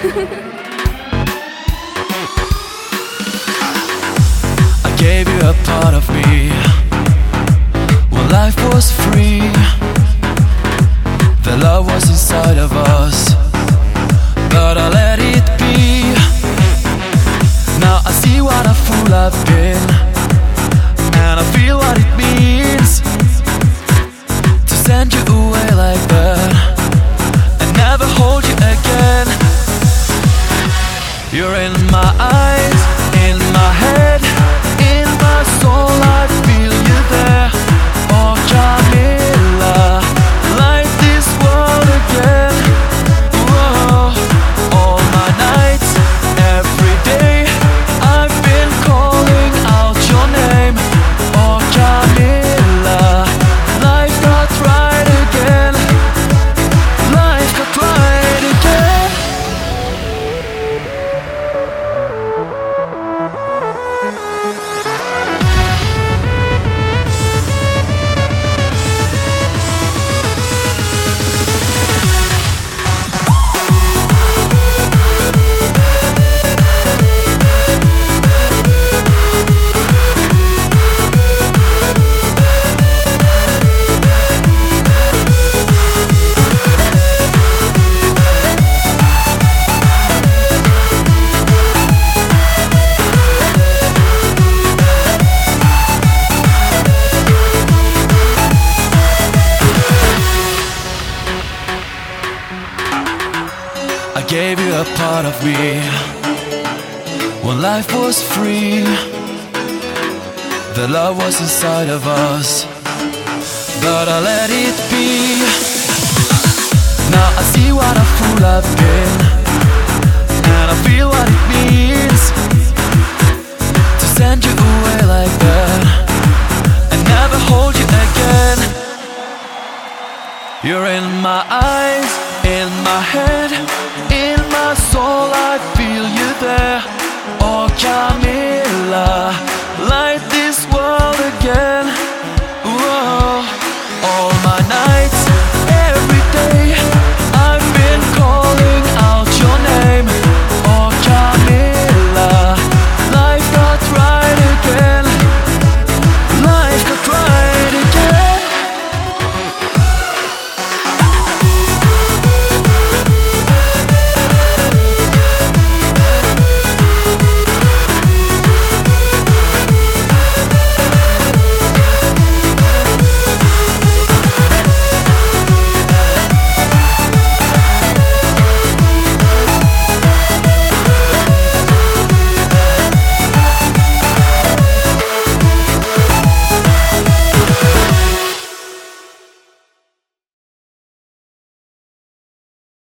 I gave you a part of me when life was free. The love was inside of us, but I let it be. Now I see what a fool I've been, and I feel what it means to send you away like that and never hold you again. You're in my eyes, in my head, in my soul, I feel you there. Oh Camilla, light this world again. Whoa. All my nights, every day, I've been calling out your name. Oh Camilla, life got right again. Life got right again. I gave you a part of me when life was free. The love was inside of us, but I let it be. Now I see what a fool I've been, and I feel what it means to send you away like that and never hold you again. You're in my eyes, in my head, in my soul, I feel you there. Oh,